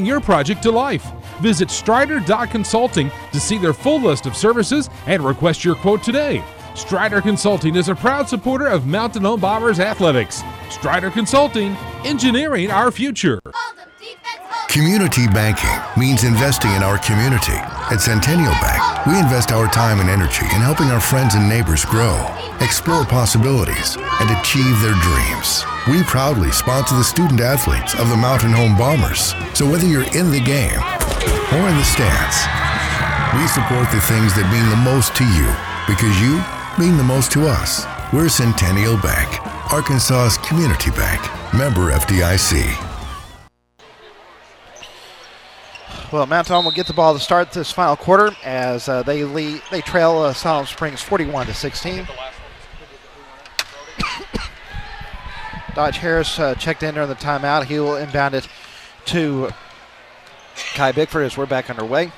bring your project to life. Visit Strider.consulting to see their full list of services and request your quote today. Strider Consulting is a proud supporter of Mountain Home Bombers athletics. Strider Consulting, engineering our future. Community banking means investing in our community. At Centennial Bank, we invest our time and energy in helping our friends and neighbors grow, explore possibilities, and achieve their dreams. We proudly sponsor the student athletes of the Mountain Home Bombers. So whether you're in the game or in the stands, we support the things that mean the most to you because you mean the most to us. We're Centennial Bank, Arkansas's community bank. Member FDIC. Well, Mountain Home will get the ball to start this final quarter as they trail Siloam Springs 41-16. Dodge Harris checked in during the timeout. He will inbound it to Kai Bickford as we're back underway.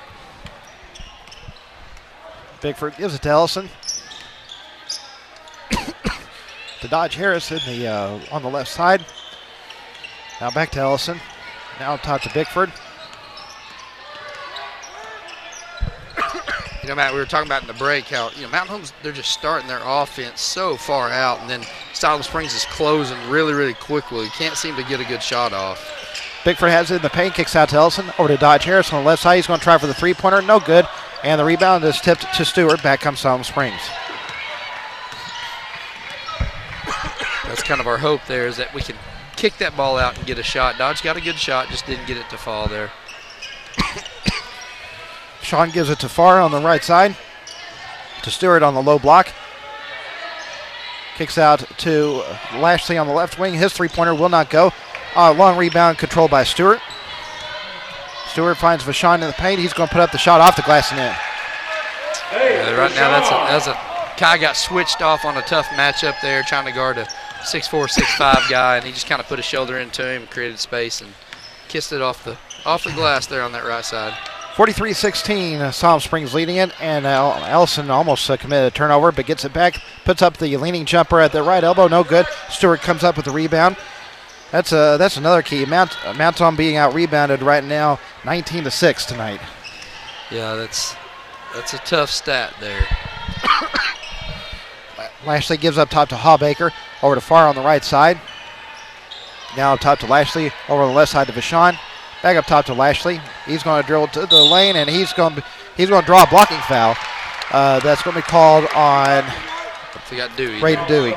Bickford gives it to Ellison. To Dodge Harris in the on the left side. Now back to Ellison. Now top to Bickford. You know, Matt, we were talking about in the break how, Mountain Home's, they're just starting their offense so far out, and then Siloam Springs is closing really, really quickly. You can't seem to get a good shot off. Bickford has it in the paint, kicks out to Ellison, over to Dodge Harris on the left side. He's going to try for the three-pointer, no good. And the rebound is tipped to Stewart. Back comes Siloam Springs. That's kind of our hope there, is that we can kick that ball out and get a shot. Dodge got a good shot, just didn't get it to fall there. Sean gives it to Farr on the right side. To Stewart on the low block. Kicks out to Lashley on the left wing. His three-pointer will not go. Long rebound controlled by Stewart. Stewart finds Vashon in the paint. He's going to put up the shot off the glass and in. Yeah, right now Kai got switched off on a tough matchup there, trying to guard a 6'4", 6'5" guy, and he just kind of put a shoulder into him, created space, and kissed it off the glass there on that right side. 43-16, Siloam Springs leading it, and Ellison almost committed a turnover, but gets it back, puts up the leaning jumper at the right elbow, no good. Stewart comes up with the rebound. That's another key. Mountain being out rebounded right now, 19-6 tonight. Yeah, that's a tough stat there. Lashley gives up top to Hawbaker, over to Farr on the right side. Now up top to Lashley, over on the left side to Vashon. Back up top to Lashley. He's going to drill to the lane, and he's going to draw a blocking foul. That's going to be called on Braden Dewey.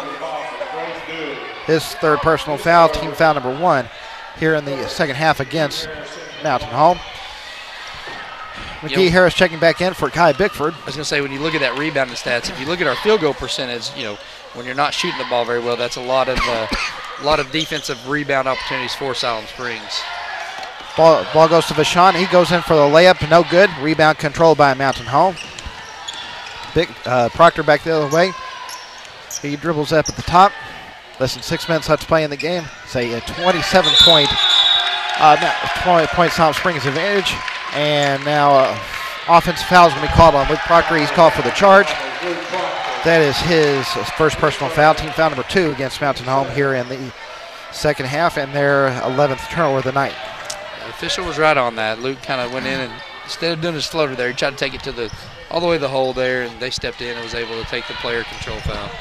His third personal foul, team foul number 1 here in the second half against Mountain Home. McGee Harris checking back in for Kai Bickford. I was going to say, when you look at that rebounding stats, if you look at our field goal percentage, when you're not shooting the ball very well, that's a lot of defensive rebound opportunities for Siloam Springs. Ball goes to Vashon. He goes in for the layup, no good. Rebound controlled by Mountain Home. Proctor back the other way. He dribbles up at the top. Less than 6 minutes left to play in the game. Say a 27-point Siloam Springs advantage. And now offensive foul is going to be called on Luke Proctor. He's called for the charge. That is his first personal foul, team foul number 2 against Mountain Home here in the second half, and their 11th turnover of the night. The official was right on that. Luke kind of went in, and instead of doing his floater there, he tried to take it all the way to the hole there, and they stepped in and was able to take the player control foul.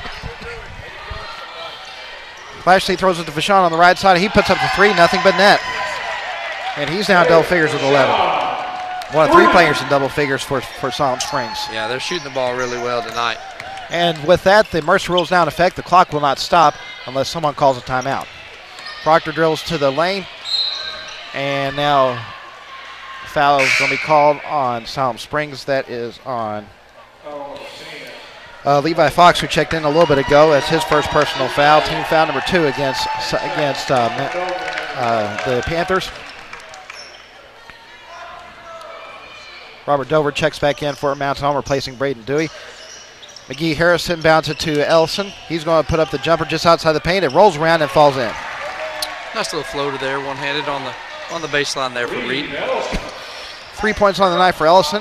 Lashley throws it to Vashon on the right side. He puts up the three, nothing but net. And he's now double figures with 11. One of 3 players in double figures for Siloam Springs. Yeah, they're shooting the ball really well tonight. And with that, the Mercer rule is now in effect. The clock will not stop unless someone calls a timeout. Proctor drills to the lane. And now foul is going to be called on Siloam Springs. That is on Levi Fox, who checked in a little bit ago. That's his first personal foul. Team foul number 2 against the Panthers. Robert Dover checks back in for Mountain Home, replacing Braden Dewey. McGee Harris inbounds it to Ellison. He's going to put up the jumper just outside the paint. It rolls around and falls in. Nice little floater there, one-handed on the baseline there for Reed. 3 points on the night for Ellison.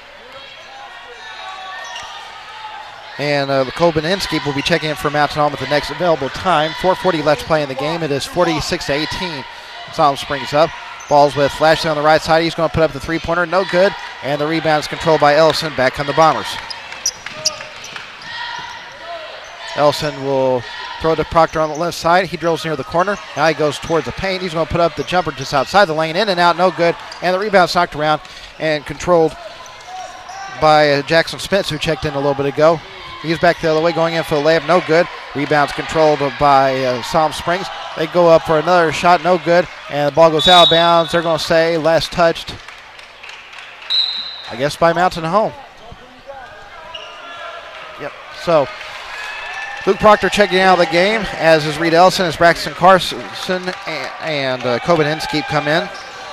And Cole Beninsky will be checking in for Mountain Home at the next available time. 4:40 left to play in the game. It is 46-18. Siloam Springs up. Ball's with Lashley on the right side. He's going to put up the three-pointer. No good. And the rebound is controlled by Ellison. Back come the Bombers. Ellison will throw to Proctor on the left side. He drills near the corner. Now he goes towards the paint. He's going to put up the jumper just outside the lane. In and out. No good. And the rebound's knocked around and controlled by Jackson Spence, who checked in a little bit ago. He's back the other way, going in for the layup. No good. Rebound's controlled by Siloam Springs. They go up for another shot. No good. And the ball goes out of bounds. They're going to say last touched, I guess, by Mountain Home. Yep. So Luke Proctor checking out of the game, as is Reed Ellison, as Braxton Carson and Coben Inskeep come in.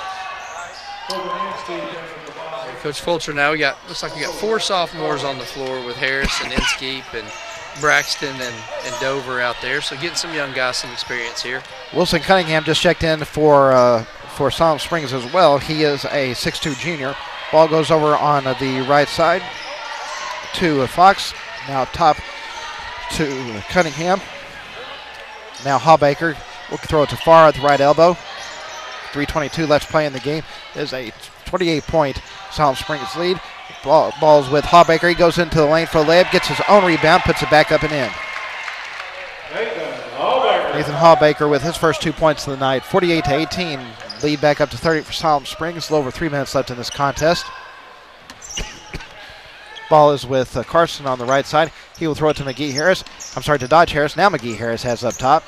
Coach Fulcher, now looks like we got 4 sophomores on the floor with Harris and Inskeep and Braxton and Dover out there. So getting some young guys some experience here. Wilson Cunningham just checked in for Siloam Springs as well. He is a 6'2 junior. Ball goes over on the right side to Fox. Now top to Cunningham. Now Hawbaker will throw it to Farr at the right elbow. 3:22 left to play in the game. Is a 28-point Siloam Springs lead. Ball's with Hawbaker. He goes into the lane for a layup, gets his own rebound, puts it back up and in. Nathan Hawbaker with his first 2 points of the night. 48-18. Lead back up to 30 for Siloam Springs. A little over 3 minutes left in this contest. Ball is with Carson on the right side. He will throw it to McGee Harris. To Dodge Harris. Now McGee Harris has up top.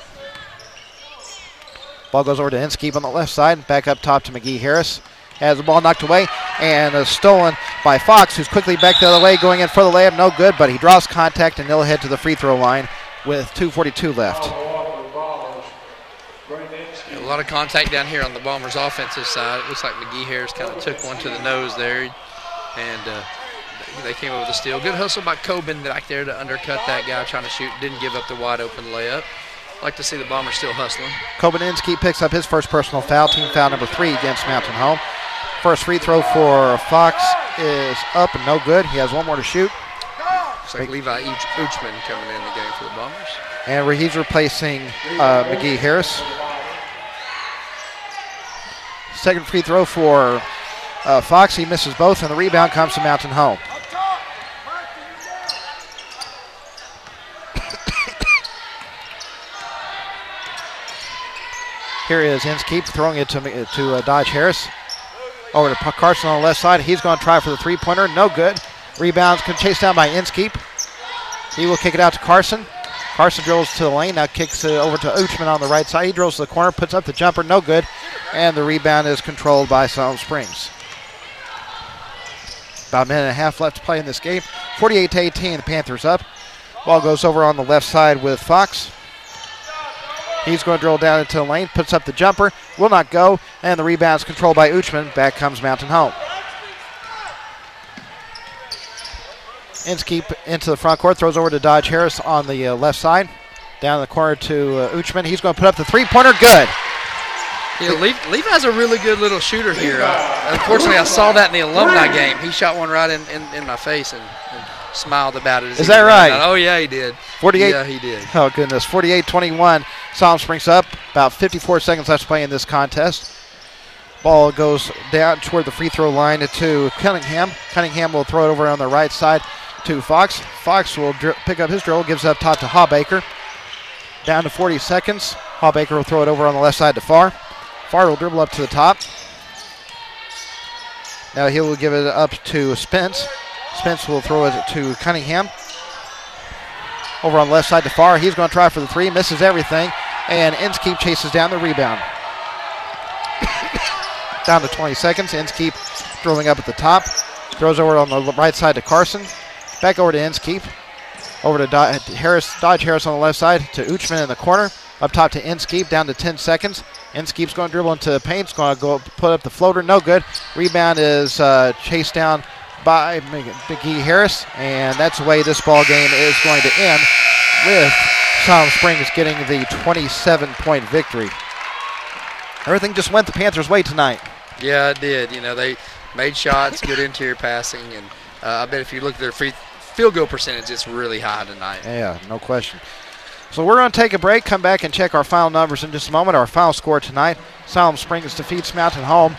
Ball goes over to Inskeep on the left side. Back up top to McGee Harris. Has the ball knocked away and stolen by Fox, who's quickly back the other way, going in for the layup. No good, but he draws contact, and he'll head to the free throw line with 2:42 left. A lot of contact down here on the Bombers' offensive side. It looks like McGee Harris kind of took one to the nose there, and they came up with a steal. Good hustle by Coben back there to undercut that guy trying to shoot. Didn't give up the wide open layup. Like to see the Bombers still hustling. Coben Inskeep picks up his first personal foul, team foul number 3 against Mountain Home. First free throw for Fox is up and no good. He has one more to shoot. Looks like Levi Uchman coming in the game for the Bombers. And he's replacing McGee Harris. Second free throw for Fox. He misses both, and the rebound comes to Mountain Home. Here is Inskeep throwing it to Dodge Harris. Over to Carson on the left side. He's going to try for the three-pointer. No good. Rebounds chased down by Inskeep. He will kick it out to Carson. Carson drills to the lane. Now kicks it over to Uchman on the right side. He drills to the corner, puts up the jumper. No good. And the rebound is controlled by Siloam Springs. About a minute and a half left to play in this game. 48-18, the Panthers up. Ball goes over on the left side with Fox. He's going to drill down into the lane, puts up the jumper, will not go, and the rebound is controlled by Uchman. Back comes Mountain Home. Inskeep into the front court, throws over to Dodge Harris on the left side. Down in the corner to Uchman. He's going to put up the three-pointer. Good. Yeah, Levi's a really good little shooter here. Unfortunately, I saw that in the alumni game. He shot one right in my face and smiled about it. Is that right? Oh, yeah, he did. 48. Yeah, he did. Oh, goodness. 48-21. Siloam Springs up. About 54 seconds left to play in this contest. Ball goes down toward the free throw line to Cunningham. Cunningham will throw it over on the right side to Fox. Fox will pick up his dribble, gives it up top to Hawbaker. Down to 40 seconds. Hawbaker will throw it over on the left side to Farr. Farr will dribble up to the top. Now he will give it up to Spence. Spence will throw it to Cunningham. Over on the left side to Farr. He's going to try for the three. Misses everything. And Inskeep chases down the rebound. Down to 20 seconds. Inskeep dribbling up at the top. Throws over on the right side to Carson. Back over to Inskeep. Over to Dodge Harris on the left side to Uchman in the corner. Up top to Inskeep. Down to 10 seconds. Inskeep's going to dribble into the paint. He's going to go put up the floater. No good. Rebound is chased down by McGee Harris, and that's the way this ball game is going to end, with Siloam Springs getting the 27-point victory. Everything just went the Panthers' way tonight. Yeah, it did. You know, they made shots, good interior passing, and I bet if you look at their field goal percentage, it's really high tonight. Yeah, no question. So we're going to take a break, come back and check our final numbers in just a moment. Our final score tonight, Siloam Springs defeats Mountain Home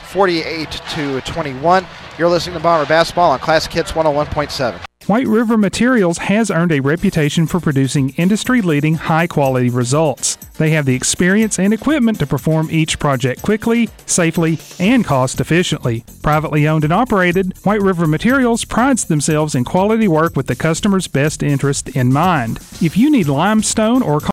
48-21. You're listening to Bomber Basketball on Classic Hits 101.7. White River Materials has earned a reputation for producing industry-leading, high-quality results. They have the experience and equipment to perform each project quickly, safely, and cost-efficiently. Privately owned and operated, White River Materials prides themselves in quality work with the customer's best interest in mind. If you need limestone or